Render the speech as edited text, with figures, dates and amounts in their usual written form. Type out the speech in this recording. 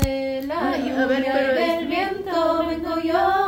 de la lluvia pero y del viento vengo yo.